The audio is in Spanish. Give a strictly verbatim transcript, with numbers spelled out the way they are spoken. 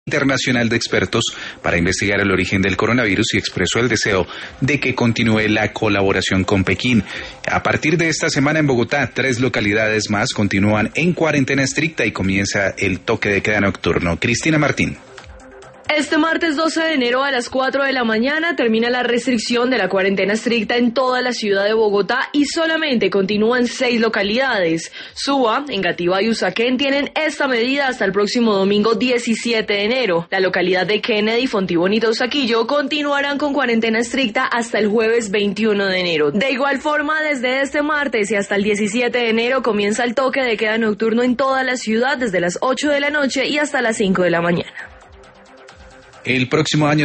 internacional de expertos para investigar el origen del coronavirus y expresó el deseo de que continúe la colaboración con Pekín. A partir de esta semana en Bogotá, tres localidades más continúan en cuarentena estricta y comienza el toque de queda nocturno. Cristina Martín. Este martes doce de enero a las cuatro de la mañana termina la restricción de la cuarentena estricta en toda la ciudad de Bogotá y solamente continúan seis localidades. Suba, Engativá y Usaquén tienen esta medida hasta el próximo domingo diecisiete de enero. La localidad de Kennedy, Fontibonito, Usaquillo continuarán con cuarentena estricta hasta el jueves veintiuno de enero. De igual forma, desde este martes y hasta el diecisiete de enero comienza el toque de queda nocturno en toda la ciudad desde las ocho de la noche y hasta las cinco de la mañana. El próximo año